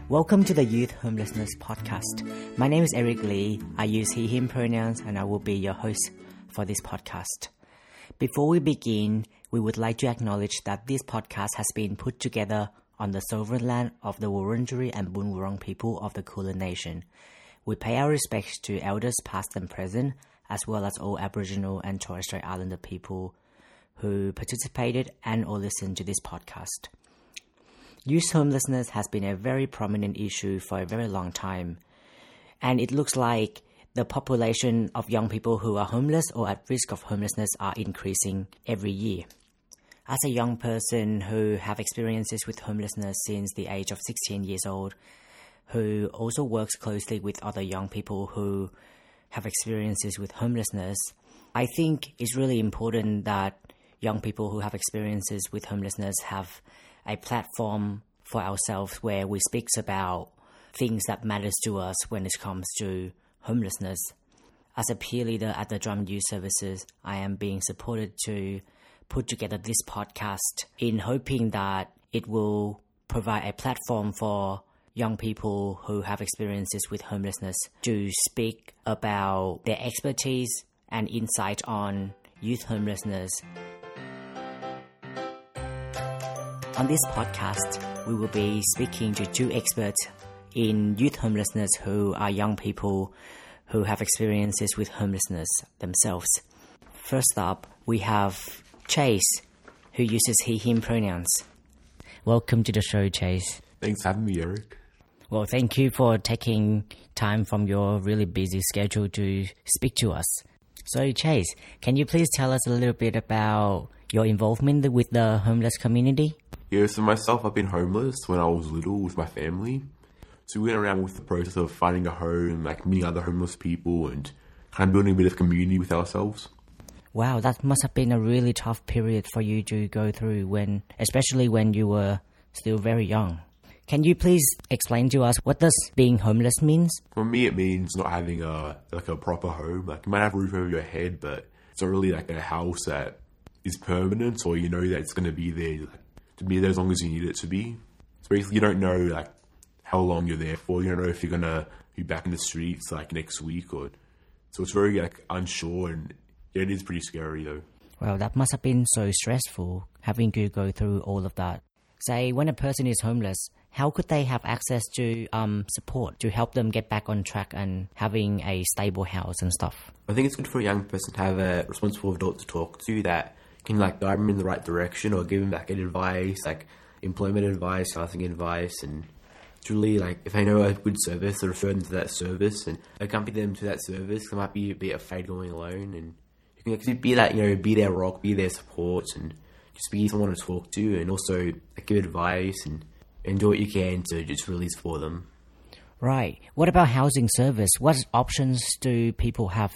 Welcome to the Youth Homelessness Podcast. My name is Eric Lee. I use he, him pronouns and I will be your host for this podcast. Before we begin, we would like to acknowledge that this podcast has been put together on the sovereign land of the Wurundjeri and Boon Wurrung people of the Kulin Nation. We pay our respects to elders past and present, as well as all Aboriginal and Torres Strait Islander people who participated and or listened to this podcast. Youth homelessness has been a very prominent issue for a very long time, and it looks like the population of young people who are homeless or at risk of homelessness are increasing every year. As a young person who have experiences with homelessness since the age of 16 years old, who also works closely with other young people who have experiences with homelessness, I think it's really important that young people who have experiences with homelessness have a platform for ourselves where we speak about things that matters to us when it comes to homelessness. As a peer leader at the Drum Youth Services, I am being supported to put together this podcast in hoping that it will provide a platform for young people who have experiences with homelessness to speak about their expertise and insight on youth homelessness. On this podcast, we will be speaking to two experts in youth homelessness who are young people who have experiences with homelessness themselves. First up, we have Chase, who uses he, him pronouns. Welcome to the show, Chase. Thanks for having me, Eric. Well, thank you for taking time from your really busy schedule to speak to us. So, Chase, can you please tell us a little bit about your involvement with the homeless community? Yeah, so myself, I've been homeless when I was little with my family. So we went around with the process of finding a home, like meeting other homeless people and kind of building a bit of community with ourselves. Wow, that must have been a really tough period for you to go through, especially when you were still very young. Can you please explain to us what does being homeless means? For me, it means not having a proper home. Like you might have a roof over your head, but it's not really like a house that is permanent, or you know that it's going to be there, to be there as long as you need it to be. So basically, you don't know like how long you're there for. You don't know if you're going to be back in the streets like next week, so it's very like unsure, and yeah, it is pretty scary though. Well, that must have been so stressful having to go through all of that. Say, when a person is homeless, how could they have access to support to help them get back on track and having a stable house and stuff? I think it's good for a young person to have a responsible adult to talk to that can like guide them in the right direction or give them back advice, like employment advice, housing advice, and truly like if they know a good service, to refer them to that service and accompany them to that service. They might be a bit afraid going alone, and you can actually be that, be their rock, be their support, and just be someone to talk to, and also give advice and do what you can to just release for them. Right. What about housing service? What options do people have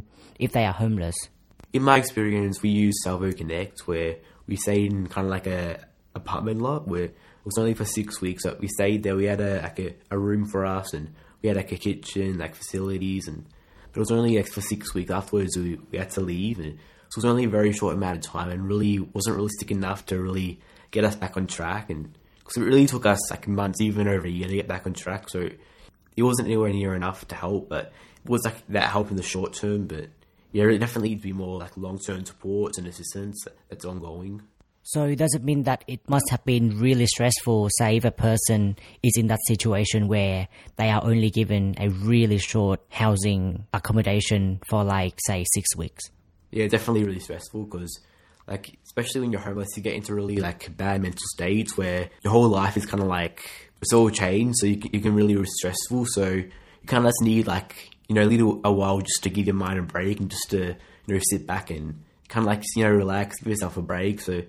if they are homeless? In my experience, we use Salvo Connect, where we stayed in kind of like a apartment lot where it was only for 6 weeks. So we stayed there. We had a room for us, and we had like a kitchen, like facilities, but it was only for 6 weeks. Afterwards, we had to leave, and so it was only a very short amount of time, and really wasn't realistic enough to really get us back on track. And because it really took us like months, even over a year, to get back on track. So it wasn't anywhere near enough to help, but it was like that help in the short term. But yeah, it definitely needs to be more like long-term support and assistance that's ongoing. So does it mean that it must have been really stressful, say, if a person is in that situation where they are only given a really short housing accommodation for like, say, 6 weeks? Yeah, definitely really stressful because, like, especially when you're homeless, you get into really like bad mental states where your whole life is kind of like it's all changed. So you can really be stressful. So you kind of just need like a while just to give your mind a break and just to sit back and kind of like relax, give yourself a break. So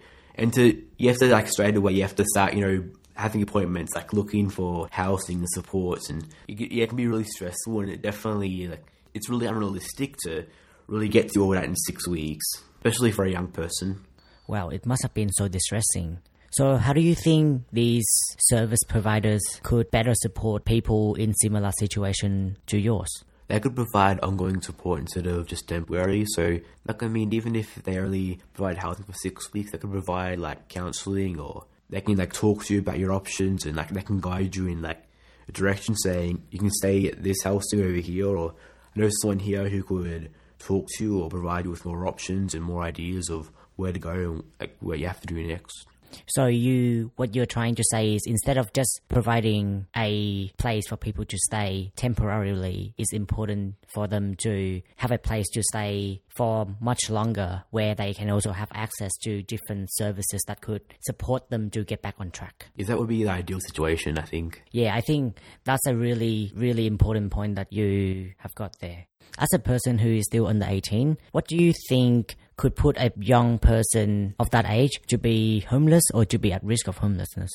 you have to like straight away you have to start having appointments, like looking for housing and supports, and it can be really stressful, and it definitely it's really unrealistic to really get through all that in 6 weeks, especially for a young person. Wow, it must have been so distressing. So how do you think these service providers could better support people in similar situation to yours? They could provide ongoing support instead of just temporary. So, even if they only provide housing for 6 weeks, they could provide counselling, or they can talk to you about your options, and they can guide you in a direction saying you can stay at this house over here, or I know someone here who could talk to you or provide you with more options and more ideas of where to go and like, what you have to do next. So what you're trying to say is instead of just providing a place for people to stay temporarily, it's important for them to have a place to stay for much longer where they can also have access to different services that could support them to get back on track. Yes, that would be the ideal situation, I think. Yeah, I think that's a really, really important point that you have got there. As a person who is still under 18, what do you think could put a young person of that age to be homeless or to be at risk of homelessness?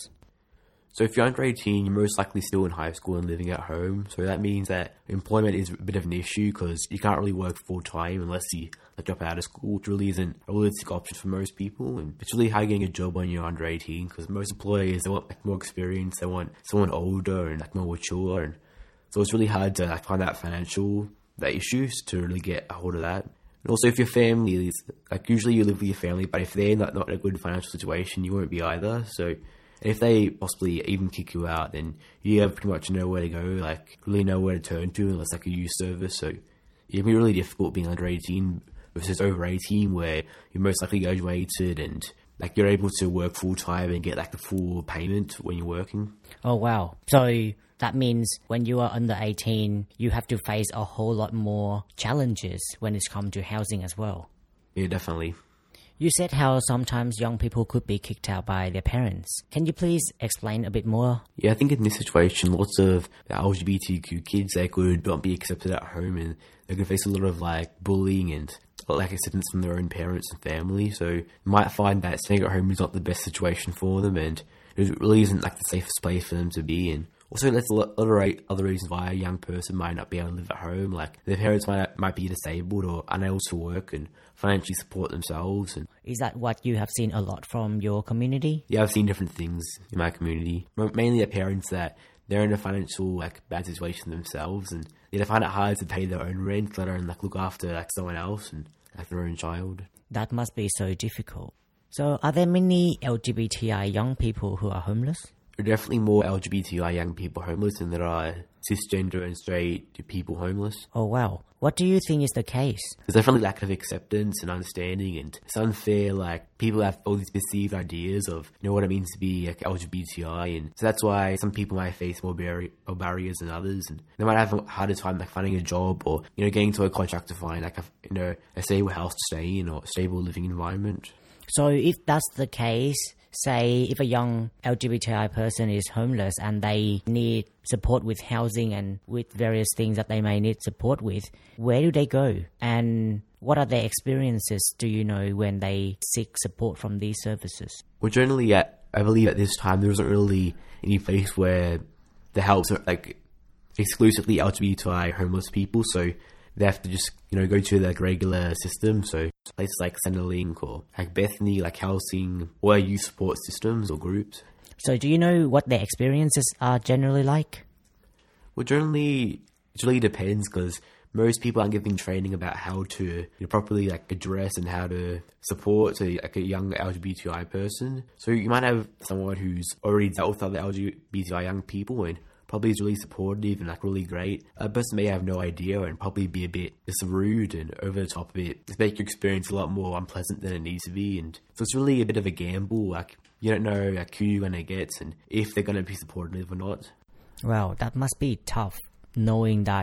So if you're under 18, you're most likely still in high school and living at home. So that means that employment is a bit of an issue because you can't really work full-time unless you drop out of school, which really isn't a realistic option for most people. And it's really hard getting a job when you're under 18 because most employers, they want more experience, they want someone older and more mature. And so it's really hard to find that that issues to really get a hold of that. And also if your family is, usually you live with your family, but if they're not in a good financial situation, you won't be either. So if they possibly even kick you out, then you have pretty much nowhere to go, really know where to turn to unless a youth service. So it can be really difficult being under 18 versus over 18 where you're most likely graduated and you're able to work full time and get the full payment when you're working. Oh wow. So that means when you are under 18, you have to face a whole lot more challenges when it's come to housing as well. Yeah, definitely. You said how sometimes young people could be kicked out by their parents. Can you please explain a bit more? Yeah, I think in this situation, lots of the LGBTQ kids, they could not be accepted at home and they could face a lot of bullying and lack of acceptance from their own parents and family. So you might find that staying at home is not the best situation for them and it really isn't the safest place for them to be in. Also, that's a lot of other reasons why a young person might not be able to live at home. Their parents might be disabled or unable to work and financially support themselves. And is that what you have seen a lot from your community? Yeah, I've seen different things in my community. Mainly the parents that they're in a financial bad situation themselves and they find it hard to pay their own rent, let alone look after someone else and their own child. That must be so difficult. So are there many LGBTI young people who are homeless? There are definitely more LGBTI young people homeless than there are cisgender and straight people homeless. Oh wow. What do you think is the case? There's definitely lack of acceptance and understanding and it's unfair. People have all these perceived ideas of what it means to be LGBTI, and so that's why some people might face more barriers than others, and they might have a harder time finding a job or getting to a contract to find a stable house to stay in or a stable living environment. So if that's the case, say if a young LGBTI person is homeless and they need support with housing and with various things that they may need support with, where do they go? And what are their experiences, do you know, when they seek support from these services? Well, generally, I believe at this time there isn't really any place where the helps are exclusively LGBTI homeless people, so they have to just go to the regular system. So places like Centrelink or Bethany, housing or youth support systems or groups. So do you know what their experiences are generally like? Well, generally, it really depends because most people aren't giving training about how to properly address and how to support a young LGBTI person. So you might have someone who's already dealt with other LGBTI young people and probably is really supportive and really great. A person may have no idea and probably be a bit just rude and over the top of it. Just make your experience a lot more unpleasant than it needs to be. And so it's really a bit of a gamble. You don't know who you're going to get and if they're going to be supportive or not. Well, that must be tough, knowing that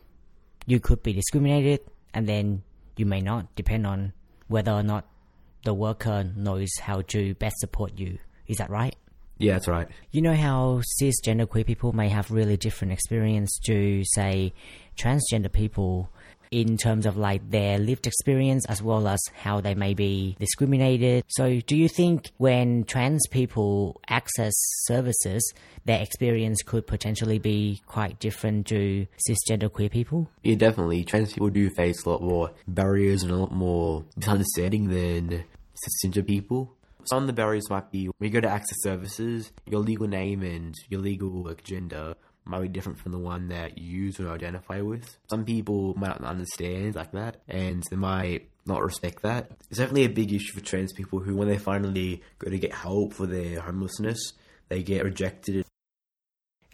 you could be discriminated and then you may not, depend on whether or not the worker knows how to best support you. Is that right? Yeah, that's right. You know how cisgender queer people may have really different experience to, say, transgender people in terms of their lived experience as well as how they may be discriminated. So do you think when trans people access services, their experience could potentially be quite different to cisgender queer people? Yeah, definitely. Trans people do face a lot more barriers and a lot more misunderstanding than cisgender people. Some of the barriers might be when you go to access services, your legal name and your legal gender might be different from the one that you use or identify with. Some people might not understand that and they might not respect that. It's definitely a big issue for trans people who, when they finally go to get help for their homelessness, they get rejected.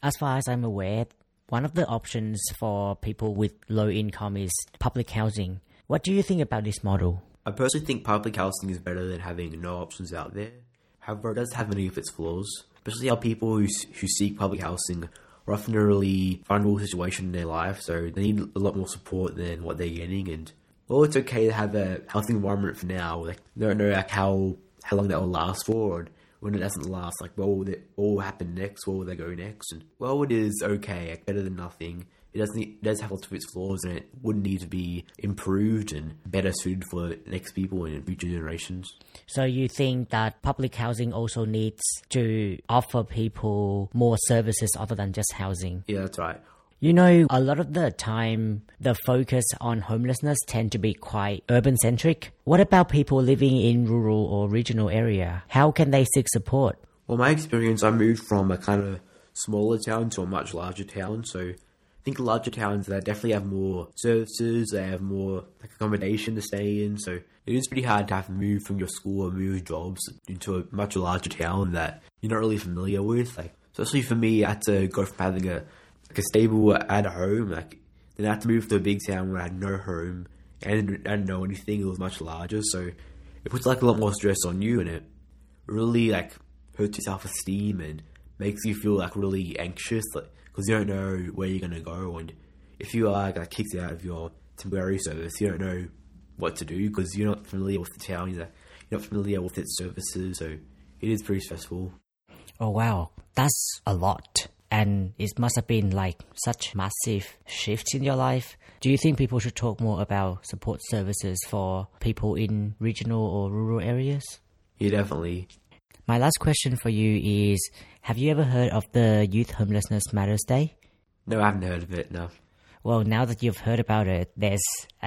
As far as I'm aware, one of the options for people with low income is public housing. What do you think about this model? I personally think public housing is better than having no options out there. However, it does have many of its flaws, especially how people who seek public housing are often in a really vulnerable situation in their life, so they need a lot more support than what they're getting. And well, it's okay to have a housing environment for now. Like, they don't know like how long that will last for, and when it doesn't last, like what will happen next? Where will they go next? And well, it is okay, like, better than nothing. It does have lots of its flaws, and it would need to be improved and better suited for the next people and future generations. So you think that public housing also needs to offer people more services other than just housing? Yeah, that's right. You know, a lot of the time, the focus on homelessness tend to be quite urban-centric. What about people living in rural or regional area? How can they seek support? Well, my experience, I moved from a kind of smaller town to a much larger town, so I think larger towns, they definitely have more services, they have more like accommodation to stay in, so it is pretty hard to have to move from your school or move jobs into a much larger town that you're not really familiar with. Like, especially for me, I had to go from having a stable at home, like, then I had to move to a big town where I had no home and I didn't know anything. It was much larger, so it puts like a lot more stress on you, and it really like hurts your self-esteem and makes you feel like really anxious, like, because you don't know where you're going to go, and if you are like kicked out of your temporary service, you don't know what to do because you're not familiar with the town, you're not familiar with its services, so it is pretty stressful. Oh wow, that's a lot. And it must have been like such massive shifts in your life. Do you think people should talk more about support services for people in regional or rural areas? Yeah, definitely. My last question for you is, have you ever heard of the Youth Homelessness Matters Day? No, I haven't heard of it, no. Well, now that you've heard about it, there's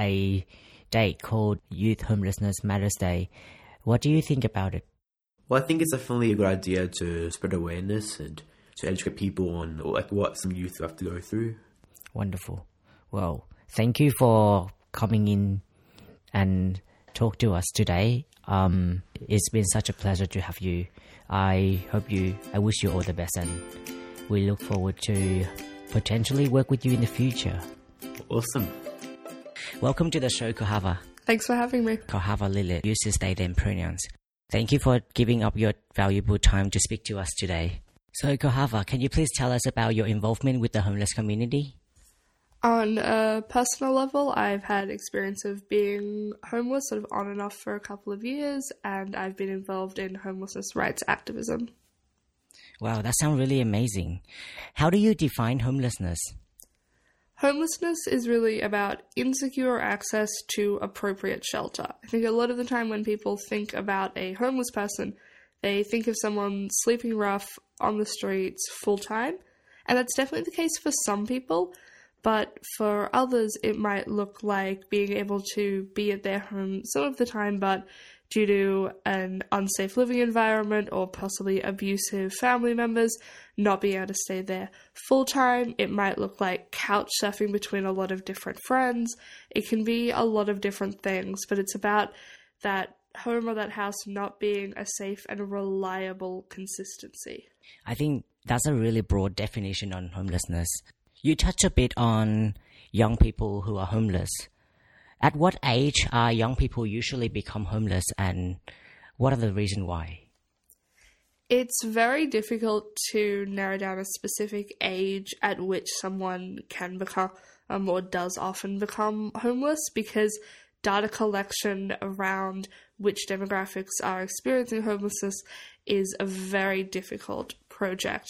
a date called Youth Homelessness Matters Day. What do you think about it? Well, I think it's definitely a good idea to spread awareness and to educate people on like what some youth have to go through. Wonderful. Well, thank you for coming in and talk to us today. It's been such a pleasure to have you. I wish you all the best, and we look forward to potentially work with you in the future. Awesome. Welcome to the show, Kohava. Thanks for having me. Kohava Lilith uses they them pronouns. Thank you for giving up your valuable time to speak to us today. So Kohava, can you please tell us about your involvement with the homeless community? On a personal level, I've had experience of being homeless sort of on and off for a couple of years, and I've been involved in homelessness rights activism. Wow, that sounds really amazing. How do you define homelessness? Homelessness is really about insecure access to appropriate shelter. I think a lot of the time when people think about a homeless person, they think of someone sleeping rough on the streets full time, and that's definitely the case for some people. But for others, it might look like being able to be at their home some of the time, but due to an unsafe living environment or possibly abusive family members, not being able to stay there full time. It might look like couch surfing between a lot of different friends. It can be a lot of different things, but it's about that home or that house not being a safe and reliable consistency. I think that's a really broad definition on homelessness. You touch a bit on young people who are homeless. At what age are young people usually become homeless, and what are the reasons why? It's very difficult to narrow down a specific age at which someone can become or does often become homeless, because data collection around which demographics are experiencing homelessness is a very difficult project.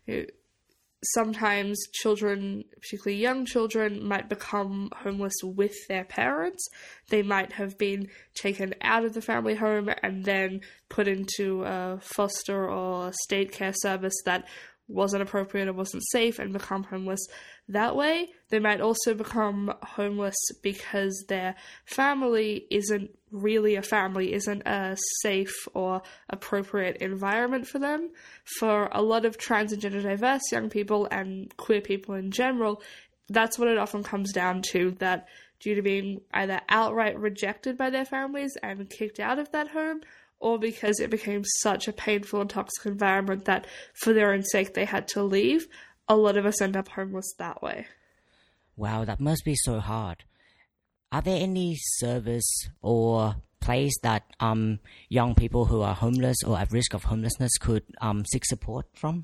Sometimes children, particularly young children, might become homeless with their parents. They might have been taken out of the family home and then put into a foster or state care service that wasn't appropriate or wasn't safe and become homeless that way. They might also become homeless because their family isn't really a family, isn't a safe or appropriate environment for them. For a lot of trans and gender diverse young people and queer people in general, that's what it often comes down to, that due to being either outright rejected by their families and kicked out of that home, or because it became such a painful and toxic environment that for their own sake they had to leave. a lot of us end up homeless that way. Wow, that must be so hard. Are there any service or place that young people who are homeless or at risk of homelessness could seek support from?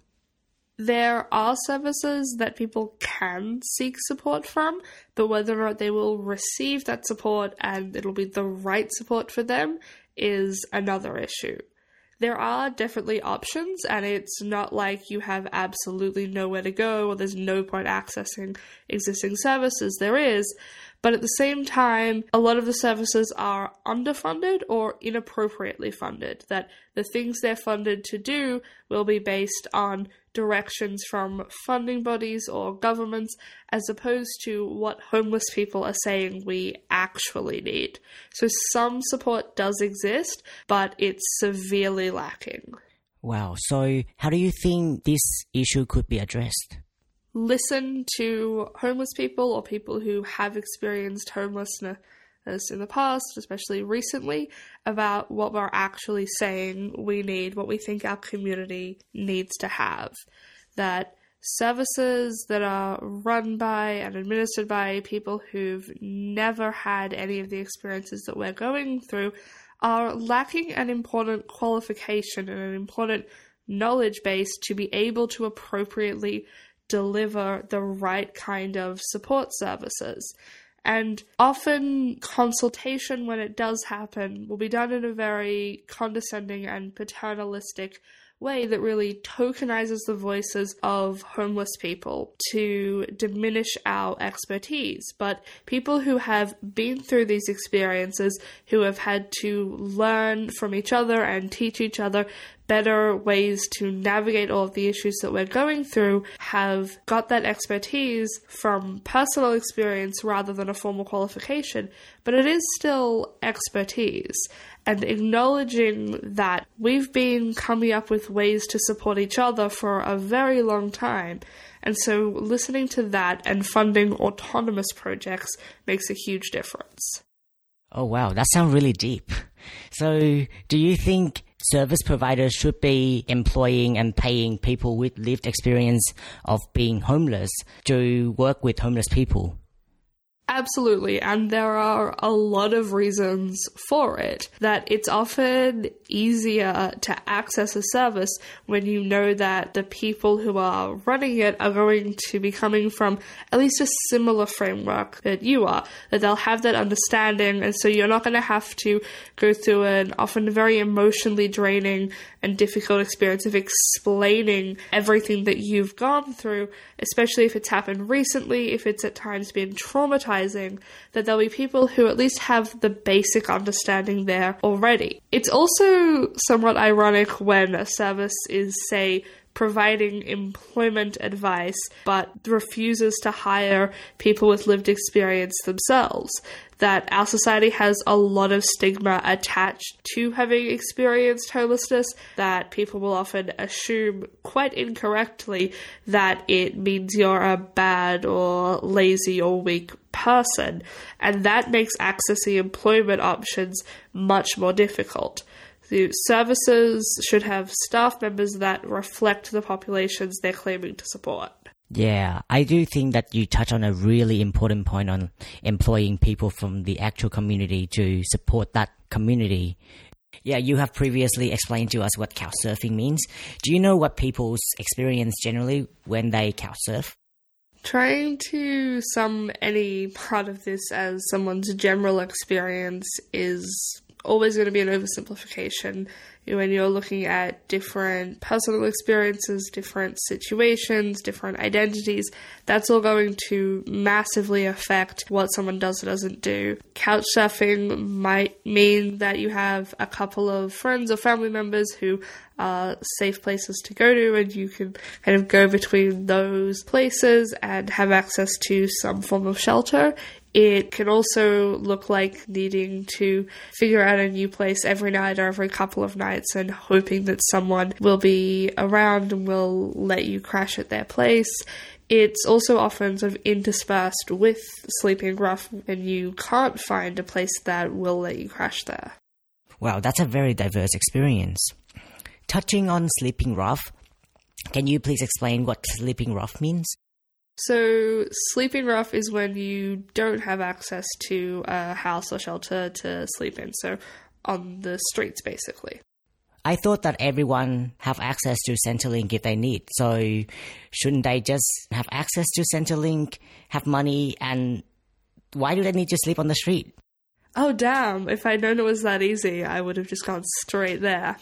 There are services that people can seek support from, but whether or not they will receive that support and it'll be the right support for them is another issue. There are definitely options, and it's not like you have absolutely nowhere to go or there's no point accessing existing services. There is, but at the same time, a lot of the services are underfunded or inappropriately funded, that the things they're funded to do will be based on directions from funding bodies or governments as opposed to what homeless people are saying we actually need. So some support does exist, but it's severely lacking. Wow, so how do you think this issue could be addressed? Listen to homeless people or people who have experienced homelessness in the past, especially recently, about what we're actually saying we need, what we think our community needs to have. That services that are run by and administered by people who've never had any of the experiences that we're going through are lacking an important qualification and an important knowledge base to be able to appropriately deliver the right kind of support services. And often consultation, when it does happen, will be done in a very condescending and paternalistic way that really tokenizes the voices of homeless people to diminish our expertise. But people who have been through these experiences, who have had to learn from each other and teach each other better ways to navigate all of the issues that we're going through, have got that expertise from personal experience rather than a formal qualification, but it is still expertise. And acknowledging that we've been coming up with ways to support each other for a very long time, and so listening to that and funding autonomous projects makes a huge difference. Oh wow, that sounds really deep. So do you think service providers should be employing and paying people with lived experience of being homeless to work with homeless people? Absolutely, and there are a lot of reasons for it. That it's often easier to access a service when you know that the people who are running it are going to be coming from at least a similar framework that you are, that they'll have that understanding, and so you're not going to have to go through an often very emotionally draining and difficult experience of explaining everything that you've gone through, especially if it's happened recently, if it's at times been traumatizing, that there'll be people who at least have the basic understanding there already. It's also somewhat ironic when a service is, say, providing employment advice but refuses to hire people with lived experience themselves. That our society has a lot of stigma attached to having experienced homelessness, that people will often assume quite incorrectly that it means you're a bad or lazy or weak person, and that makes accessing employment options much more difficult. The services should have staff members that reflect the populations they're claiming to support. Yeah, I do think that you touch on a really important point on employing people from the actual community to support that community. Yeah, you have previously explained to us what couchsurfing means. Do you know what people's experience generally when they couchsurf? Trying to sum any part of this as someone's general experience is always going to be an oversimplification. When you're looking at different personal experiences, different situations, different identities, that's all going to massively affect what someone does or doesn't do. Couchsurfing might mean that you have a couple of friends or family members who are safe places to go to, and you can kind of go between those places and have access to some form of shelter. It can also look like needing to figure out a new place every night or every couple of nights and hoping that someone will be around and will let you crash at their place. It's also often sort of interspersed with sleeping rough, and you can't find a place that will let you crash there. Wow, that's a very diverse experience. Touching on sleeping rough, Can you please explain what sleeping rough means? So, sleeping rough is when you don't have access to a house or shelter to sleep in. So, on the streets, basically. I thought that everyone have access to Centrelink if they need. So, shouldn't they just have access to Centrelink, have money, and why do they need to sleep on the street? Oh, damn. If I'd known it was that easy, I would have just gone straight there.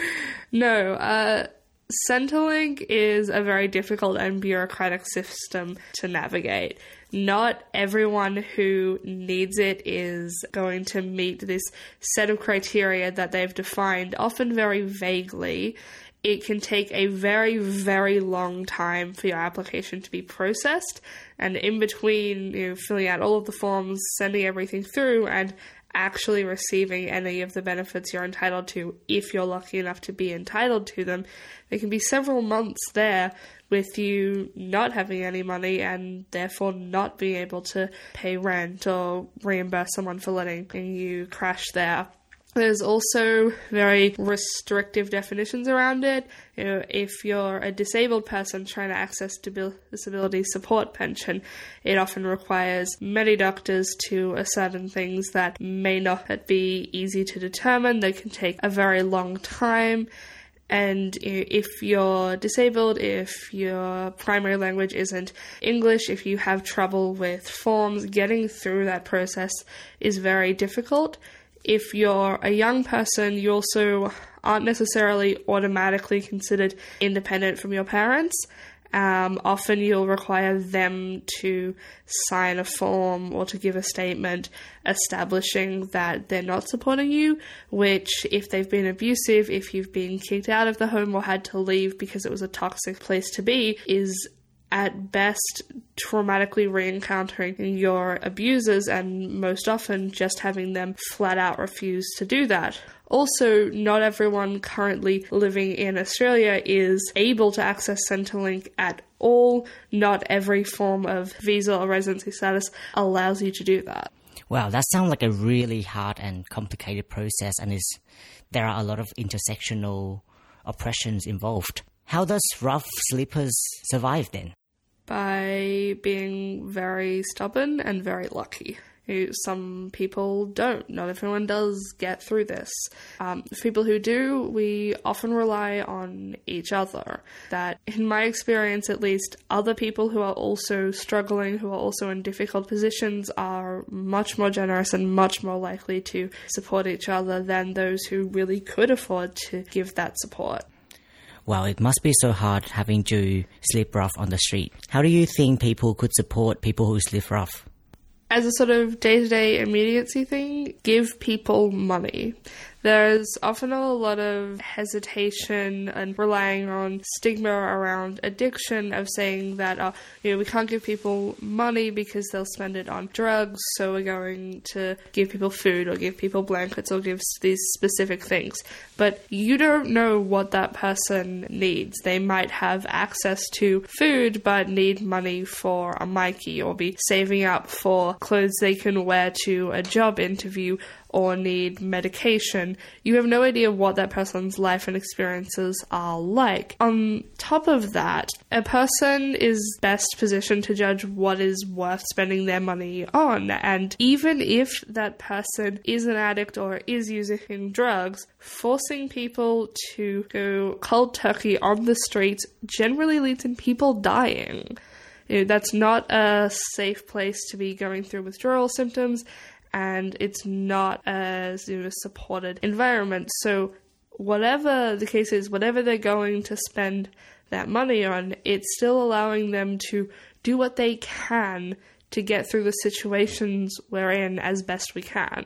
No, Centrelink is a very difficult and bureaucratic system to navigate. Not everyone who needs it is going to meet this set of criteria that they've defined, often very vaguely. It can take a very, very long time for your application to be processed, and in between, filling out all of the forms, sending everything through, and actually receiving any of the benefits you're entitled to, if you're lucky enough to be entitled to them, there can be several months there with you not having any money and therefore not being able to pay rent or reimburse someone for letting you crash there. There's also very restrictive definitions around it. If you're a disabled person trying to access disability support pension, it often requires many doctors to ascertain things that may not be easy to determine. They can take a very long time. And if you're disabled, if your primary language isn't English, if you have trouble with forms, getting through that process is very difficult. If you're a young person, you also aren't necessarily automatically considered independent from your parents. Often you'll require them to sign a form or to give a statement establishing that they're not supporting you, which, if they've been abusive, if you've been kicked out of the home or had to leave because it was a toxic place to be, is at best traumatically re-encountering your abusers, and most often just having them flat out refuse to do that. Also, not everyone currently living in Australia is able to access Centrelink at all. Not every form of visa or residency status allows you to do that. Wow, that sounds like a really hard and complicated process, and there are a lot of intersectional oppressions involved. How does rough sleepers survive then? By being very stubborn and very lucky. Some people don't. Not everyone does get through this. For people who do, we often rely on each other. That, in my experience at least, other people who are also struggling, who are also in difficult positions, are much more generous and much more likely to support each other than those who really could afford to give that support. Wow, it must be so hard having to sleep rough on the street. How do you think people could support people who sleep rough? As a sort of day-to-day immediacy thing, give people money. There's often a lot of hesitation and relying on stigma around addiction, of saying that, we can't give people money because they'll spend it on drugs, so we're going to give people food or give people blankets or give these specific things. But you don't know what that person needs. They might have access to food but need money for a Mikey, or be saving up for clothes they can wear to a job interview, or need medication. You have no idea what that person's life and experiences are like. On top of that, a person is best positioned to judge what is worth spending their money on. And even if that person is an addict or is using drugs, forcing people to go cold turkey on the streets generally leads in people dying. That's not a safe place to be going through withdrawal symptoms, and it's not a supported environment. So whatever the case is, whatever they're going to spend that money on, it's still allowing them to do what they can to get through the situations we're in as best we can.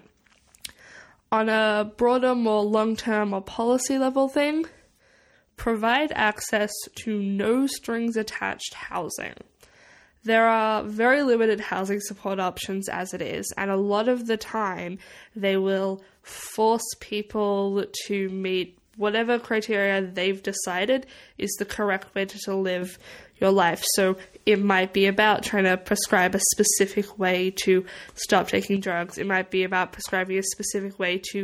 On a broader, more long-term or policy level thing, provide access to no strings attached housing. There are very limited housing support options as it is, and a lot of the time they will force people to meet whatever criteria they've decided is the correct way to live your life. So it might be about trying to prescribe a specific way to stop taking drugs. It might be about prescribing a specific way to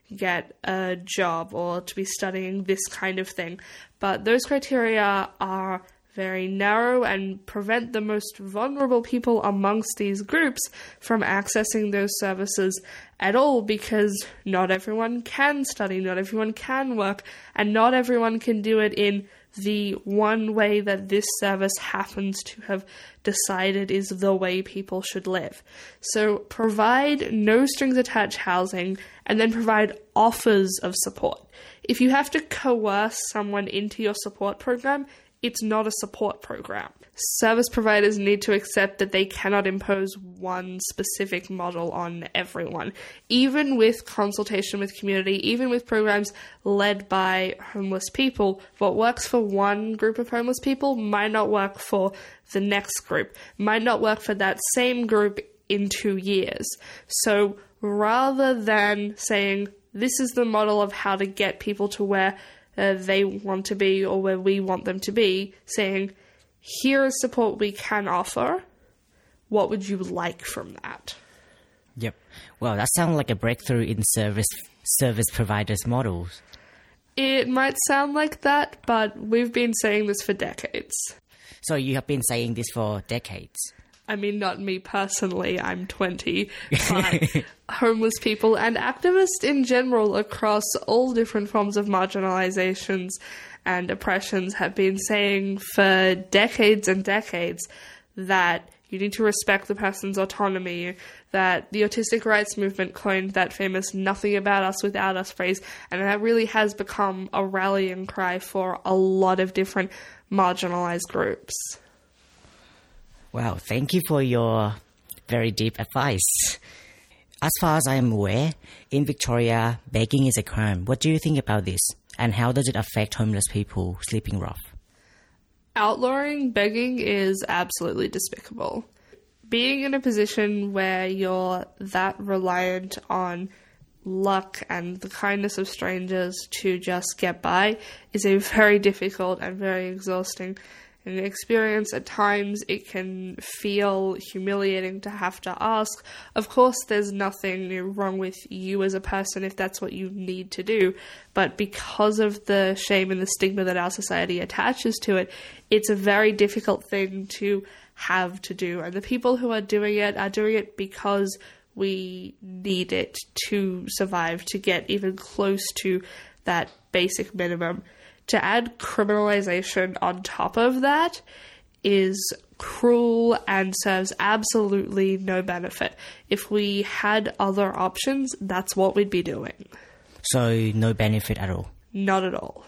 get a job or to be studying this kind of thing. But those criteria are very narrow and prevent the most vulnerable people amongst these groups from accessing those services at all, because not everyone can study, not everyone can work, and not everyone can do it in the one way that this service happens to have decided is the way people should live. So provide no strings attached housing and then provide offers of support. If you have to coerce someone into your support program, it's not a support program. Service providers need to accept that they cannot impose one specific model on everyone. Even with consultation with community, even with programs led by homeless people, what works for one group of homeless people might not work for the next group, might not work for that same group in 2 years. So rather than saying, this is the model of how to get people to where they want to be or where we want them to be, saying, here is support we can offer. What would you like from that? Yep. Well, that sounds like a breakthrough in service providers' models. It might sound like that, but we've been saying this for decades. So you have been saying this for decades? I mean, not me personally, I'm 20, but homeless people and activists in general across all different forms of marginalizations and oppressions have been saying for decades and decades that you need to respect the person's autonomy, that the autistic rights movement coined that famous "nothing about us without us" phrase, and that really has become a rallying cry for a lot of different marginalized groups. Wow, thank you for your very deep advice. As far as I am aware, in Victoria, begging is a crime. What do you think about this? And how does it affect homeless people sleeping rough? Outlawing begging is absolutely despicable. Being in a position where you're that reliant on luck and the kindness of strangers to just get by is a very difficult and very exhausting experience. At times it can feel humiliating to have to ask. Of course, there's nothing wrong with you as a person if that's what you need to do, but because of the shame and the stigma that our society attaches to it, it's a very difficult thing to have to do. And the people who are doing it because we need it to survive, to get even close to that basic minimum. To add criminalization on top of that is cruel and serves absolutely no benefit. If we had other options, that's what we'd be doing. So no benefit at all? Not at all.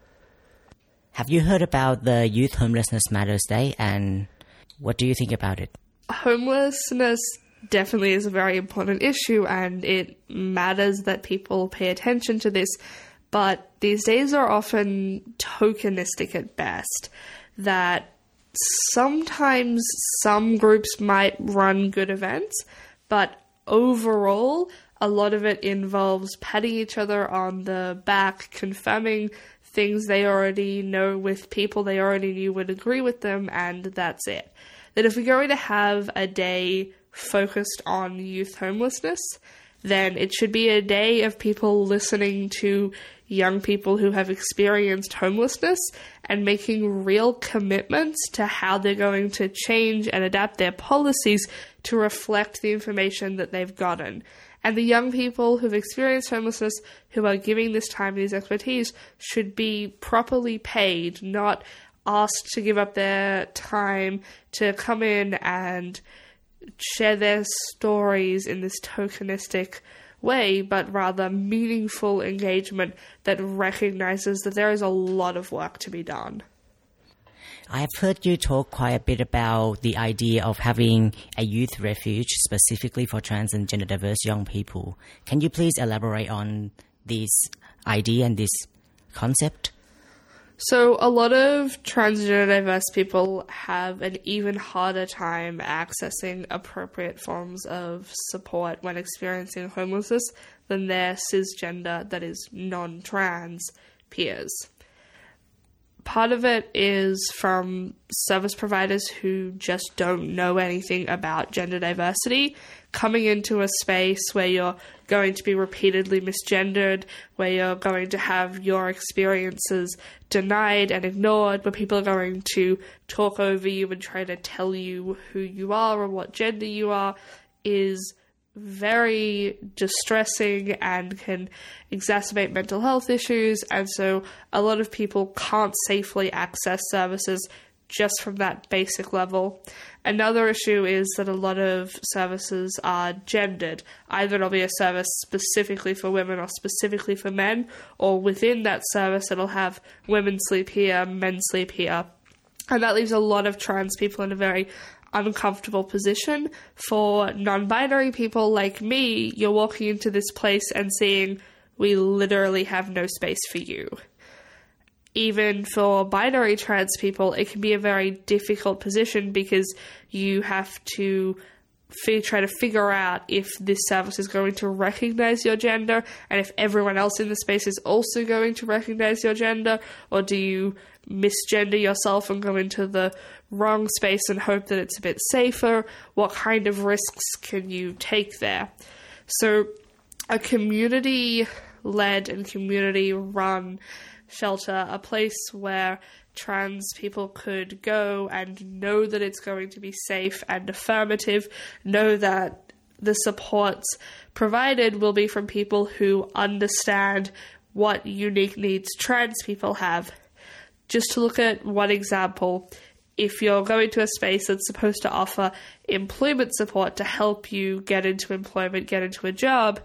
Have you heard about the Youth Homelessness Matters Day, and what do you think about it? Homelessness definitely is a very important issue, and it matters that people pay attention to this. But these days are often tokenistic at best, that sometimes some groups might run good events, but overall, a lot of it involves patting each other on the back, confirming things they already know with people they already knew would agree with them, and that's it. That if we're going to have a day focused on youth homelessness, then it should be a day of people listening to young people who have experienced homelessness and making real commitments to how they're going to change and adapt their policies to reflect the information that they've gotten. And the young people who've experienced homelessness, who are giving this time and this expertise, should be properly paid, not asked to give up their time to come in and share their stories in this tokenistic way, but rather meaningful engagement that recognizes that there is a lot of work to be done. I have heard you talk quite a bit about the idea of having a youth refuge specifically for trans and gender diverse young people. Can you please elaborate on this idea and this concept? So a lot of transgender diverse people have an even harder time accessing appropriate forms of support when experiencing homelessness than their cisgender, that is non-trans, peers. Part of it is from service providers who just don't know anything about gender diversity. Coming into a space where you're going to be repeatedly misgendered, where you're going to have your experiences denied and ignored, where people are going to talk over you and try to tell you who you are or what gender you are, is very distressing and can exacerbate mental health issues. And so a lot of people can't safely access services just from that basic level. Another issue is that a lot of services are gendered. Either it'll be a service specifically for women or specifically for men, or within that service it'll have women sleep here, men sleep here. And that leaves a lot of trans people in a very uncomfortable position. For non-binary people like me, you're walking into this place and seeing, we literally have no space for you. Even for binary trans people, it can be a very difficult position because you have to try to figure out if this service is going to recognize your gender and if everyone else in the space is also going to recognize your gender, or do you misgender yourself and go into the wrong space and hope that it's a bit safer? What kind of risks can you take there? So a community-led and community-run shelter, a place where trans people could go and know that it's going to be safe and affirmative, know that the supports provided will be from people who understand what unique needs trans people have. Just to look at one example, if you're going to a space that's supposed to offer employment support to help you get into employment, get into a job,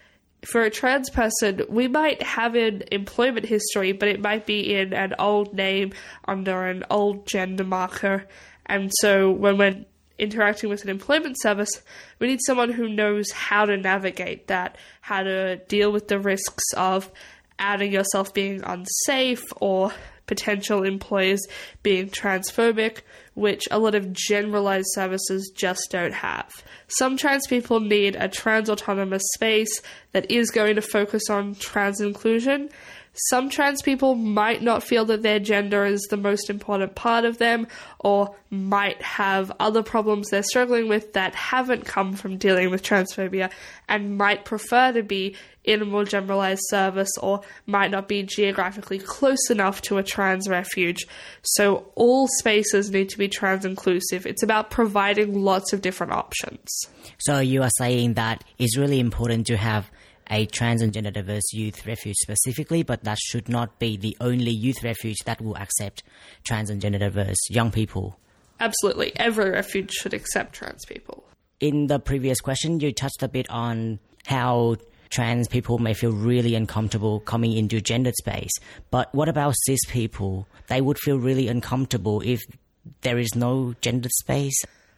for a trans person, we might have an employment history, but it might be in an old name under an old gender marker. And so when we're interacting with an employment service, we need someone who knows how to navigate that, how to deal with the risks of outing yourself being unsafe or potential employers being transphobic, which a lot of generalized services just don't have. Some trans people need a trans autonomous space that is going to focus on trans inclusion. Some trans people might not feel that their gender is the most important part of them, or might have other problems they're struggling with that haven't come from dealing with transphobia and might prefer to be in a more generalized service, or might not be geographically close enough to a trans refuge. So all spaces need to be trans inclusive. It's about providing lots of different options. So you are saying that it's really important to have a trans and gender diverse youth refuge specifically, but that should not be the only youth refuge that will accept trans and gender diverse young people. Absolutely. Every refuge should accept trans people. In the previous question, you touched a bit on how trans people may feel really uncomfortable coming into gendered space. But what about cis people? They would feel really uncomfortable if there is no gendered space.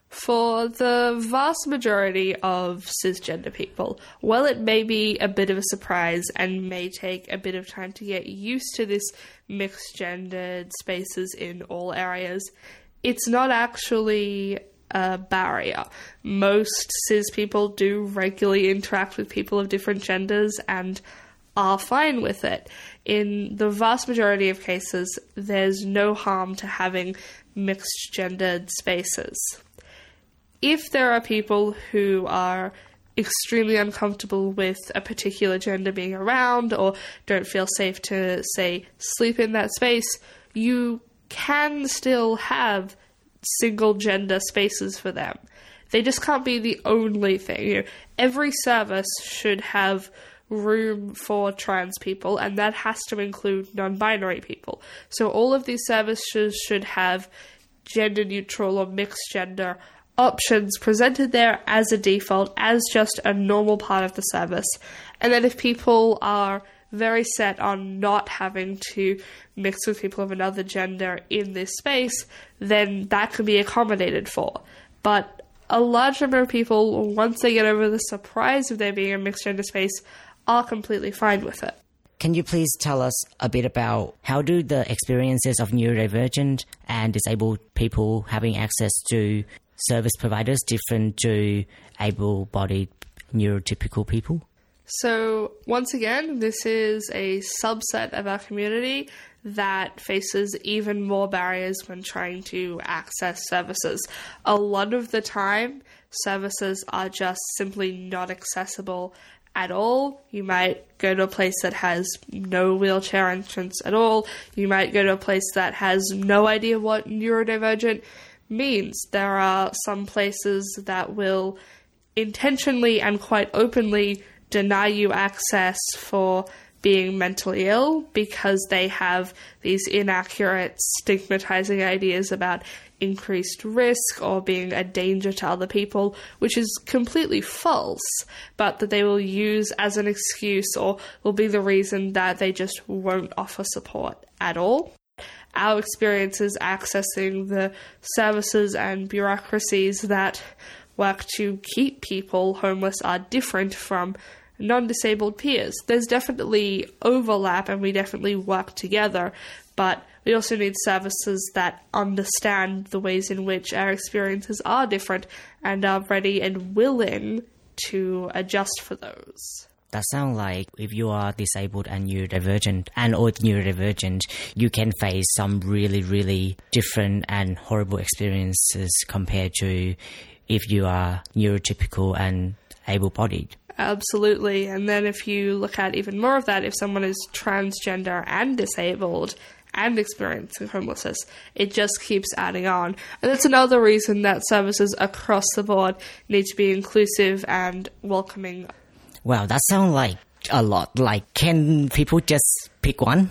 For the vast majority of cisgender people, while it may be a bit of a surprise and may take a bit of time to get used to this mixed-gendered spaces in all areas, it's not actually a barrier. Most cis people do regularly interact with people of different genders and are fine with it. In the vast majority of cases, there's no harm to having mixed-gendered spaces. If there are people who are extremely uncomfortable with a particular gender being around or don't feel safe to, say, sleep in that space, you can still have single gender spaces for them. They just can't be the only thing. Every service should have room for trans people, and that has to include non-binary people. So all of these services should have gender-neutral or mixed-gender options presented there as a default, as just a normal part of the service. And then if people are very set on not having to mix with people of another gender in this space, then that can be accommodated for. But a large number of people, once they get over the surprise of there being a mixed gender space, are completely fine with it. Can you please tell us a bit about how do the experiences of neurodivergent and disabled people having access to service providers different to able-bodied neurotypical people? So once again, this is a subset of our community. that faces even more barriers when trying to access services. A lot of the time, services are just simply not accessible at all. You might go to a place that has no wheelchair entrance at all. You might go to a place that has no idea what neurodivergent means. There are some places that will intentionally and quite openly deny you access for being mentally ill because they have these inaccurate, stigmatizing ideas about increased risk or being a danger to other people, which is completely false, but that they will use as an excuse or will be the reason that they just won't offer support at all. Our experiences accessing the services and bureaucracies that work to keep people homeless are different from non-disabled peers. There's definitely overlap and we definitely work together, but we also need services that understand the ways in which our experiences are different and are ready and willing to adjust for those. That sounds like if you are disabled and neurodivergent, you can face some really, really different and horrible experiences compared to if you are neurotypical and able-bodied. Absolutely. And then if you look at even more of that, if someone is transgender and disabled and experiencing homelessness, it just keeps adding on. And that's another reason that services across the board need to be inclusive and welcoming. Wow, that sounds like a lot. Like, can people just pick one?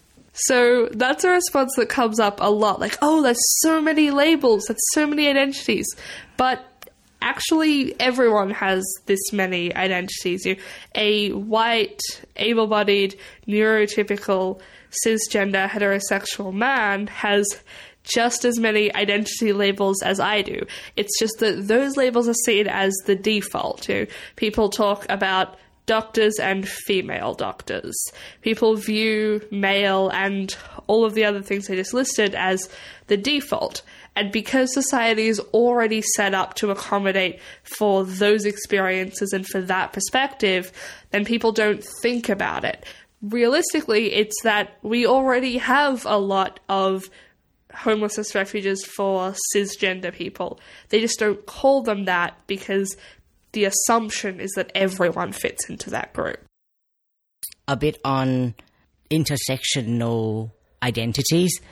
So that's a response that comes up a lot. Like, oh, there's so many labels, there's so many identities. But actually, everyone has this many identities. A white, able-bodied, neurotypical, cisgender, heterosexual man has just as many identity labels as I do. It's just that those labels are seen as the default. People talk about doctors and female doctors. People view male and all of the other things I just listed as the default. And because society is already set up to accommodate for those experiences and for that perspective, then people don't think about it. Realistically, it's that we already have a lot of homelessness refuges for cisgender people. They just don't call them that because the assumption is that everyone fits into that group. A bit on intersectional identities.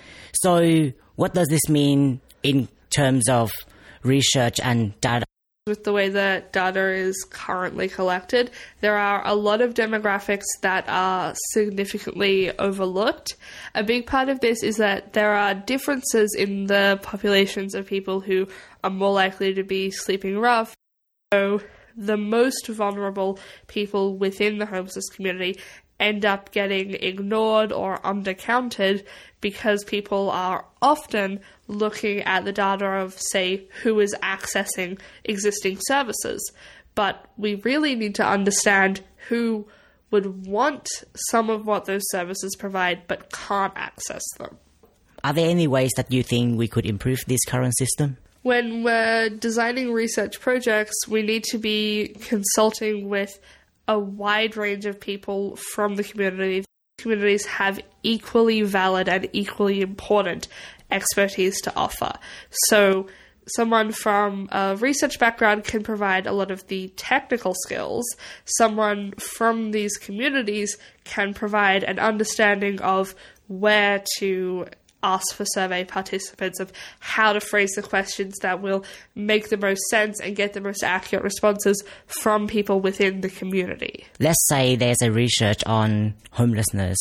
So what does this mean in terms of research and data? With the way that data is currently collected, there are a lot of demographics that are significantly overlooked. A big part of this is that there are differences in the populations of people who are more likely to be sleeping rough. So the most vulnerable people within the homeless community end up getting ignored or undercounted because people are often looking at the data of, say, who is accessing existing services. But we really need to understand who would want some of what those services provide but can't access them. Are there any ways that you think we could improve this current system? When we're designing research projects, we need to be consulting with a wide range of people from the community. Communities have equally valid and equally important expertise to offer. So someone from a research background can provide a lot of the technical skills. Someone from these communities can provide an understanding of where to ask for survey participants, of how to phrase the questions that will make the most sense and get the most accurate responses from people within the community. Let's say there's a research on homelessness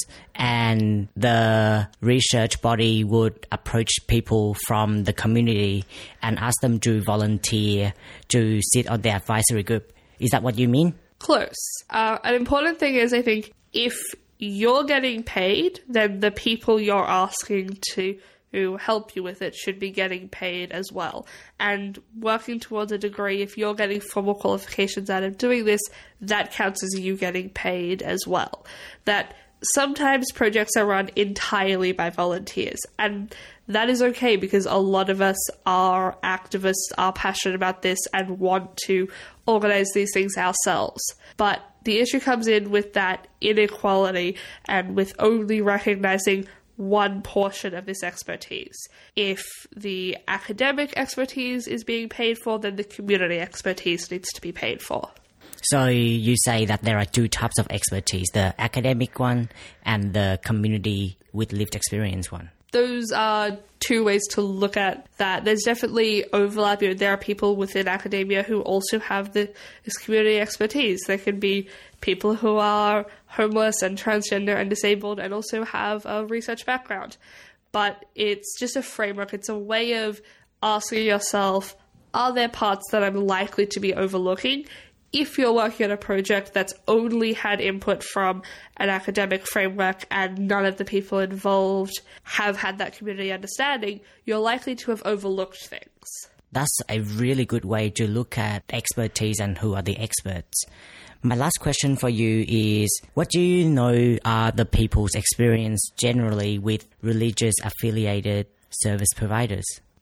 and the research body would approach people from the community and ask them to volunteer to sit on the advisory group. Is that what you mean? Close. An important thing is, I think, if you're getting paid, then the people you're asking to help you with it should be getting paid as well. And working towards a degree, if you're getting formal qualifications out of doing this, that counts as you getting paid as well. That sometimes projects are run entirely by volunteers, and that is okay because a lot of us are activists, are passionate about this, and want to organize these things ourselves. But the issue comes in with that inequality and with only recognizing one portion of this expertise. If the academic expertise is being paid for, then the community expertise needs to be paid for. So you say that there are two types of expertise, the academic one and the community with lived experience one. Those are two ways to look at that. There's definitely overlap. There are people within academia who also have this community expertise. There can be people who are homeless and transgender and disabled and also have a research background. But it's just a framework. It's a way of asking yourself, are there parts that I'm likely to be overlooking? If you're working on a project that's only had input from an academic framework and none of the people involved have had that community understanding, you're likely to have overlooked things. That's a really good way to look at expertise and who are the experts. My last question for you is, what do you know are the people's experience generally with religious affiliated service providers?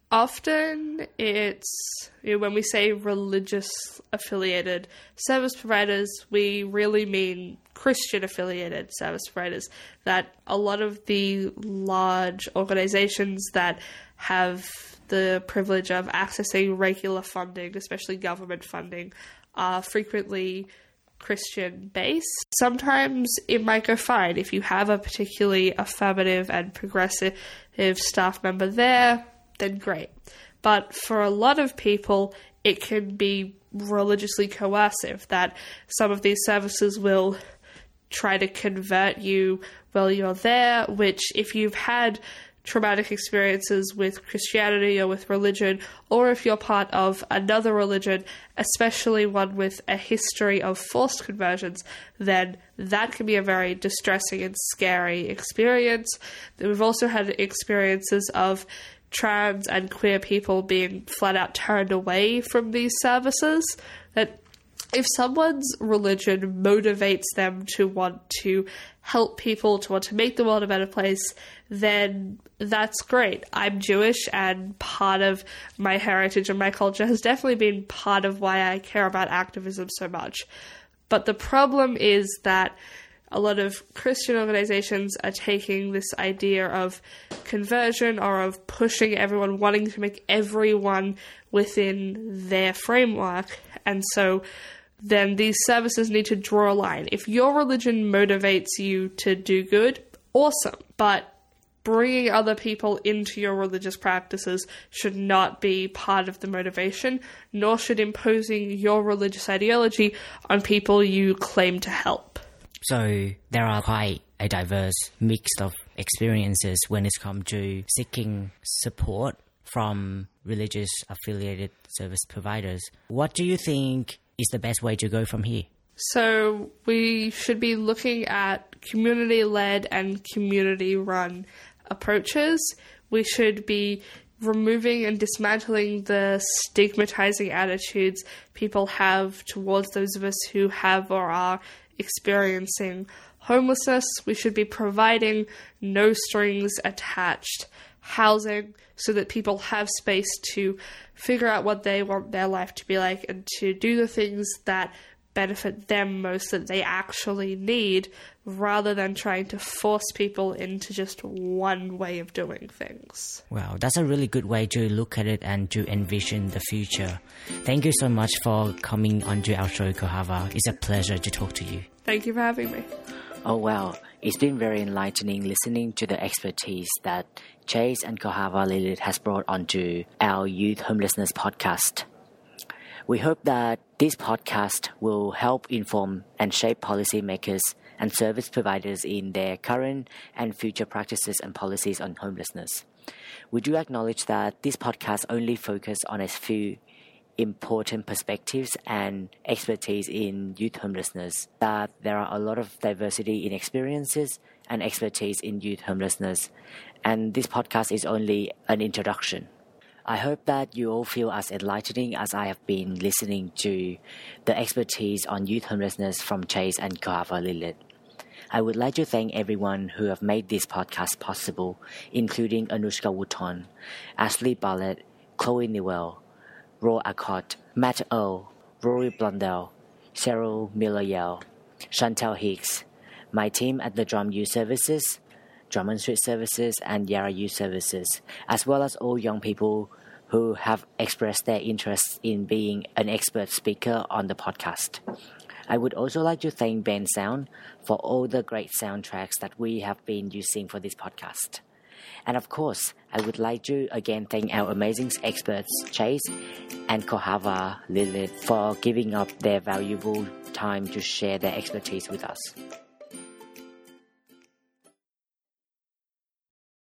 Often it's, when we say religious affiliated service providers, we really mean Christian affiliated service providers. That a lot of the large organizations that have the privilege of accessing regular funding, especially government funding, are frequently Christian based. Sometimes it might go fine if you have a particularly affirmative and progressive staff member there, then great. But for a lot of people, it can be religiously coercive that some of these services will try to convert you while you're there, which if you've had traumatic experiences with Christianity or with religion, or if you're part of another religion, especially one with a history of forced conversions, then that can be a very distressing and scary experience. We've also had experiences of trans and queer people being flat out turned away from these services. That if someone's religion motivates them to want to help people, to want to make the world a better place, then that's great. I'm Jewish, and part of my heritage and my culture has definitely been part of why I care about activism so much. But the problem is that a lot of Christian organizations are taking this idea of conversion or of pushing everyone, wanting to make everyone within their framework. And so then these services need to draw a line. If your religion motivates you to do good, awesome. But bringing other people into your religious practices should not be part of the motivation, nor should imposing your religious ideology on people you claim to help. So there are quite a diverse mix of experiences when it comes to seeking support from religious affiliated service providers. What do you think is the best way to go from here? So we should be looking at community-led and community-run approaches. We should be removing and dismantling the stigmatizing attitudes people have towards those of us who have or are experiencing homelessness. We should be providing no strings attached housing so that people have space to figure out what they want their life to be like and to do the things that benefit them most, that they actually need, rather than trying to force people into just one way of doing things. Wow, that's a really good way to look at it and to envision the future. Thank you so much for coming onto our show, Kohava. It's a pleasure to talk to you. Thank you for having me. Oh, wow. It's been very enlightening listening to the expertise that Chase and Kohava Lilith has brought onto our Youth Homelessness podcast. We hope that this podcast will help inform and shape policymakers and service providers in their current and future practices and policies on homelessness. We do acknowledge that this podcast only focuses on a few important perspectives and expertise in youth homelessness, that there are a lot of diversity in experiences and expertise in youth homelessness, and this podcast is only an introduction. I hope that you all feel as enlightening as I have been listening to the expertise on youth homelessness from Chase and Kohava Lilith. I would like to thank everyone who have made this podcast possible, including Anushka Wooton, Ashley Bartlett, Chloe Newell, Ro Acott, Matt O, Rory Blundell, Cheryl Miller-Yell, Chantel Hicks, my team at the Drum Youth Services, Drummond Street Services, and Yarra Youth Services, as well as all young people who have expressed their interest in being an expert speaker on the podcast. I would also like to thank Bensound for all the great soundtracks that we have been using for this podcast. And of course, I would like to again thank our amazing experts, Chase and Kohava Lilith, for giving up their valuable time to share their expertise with us.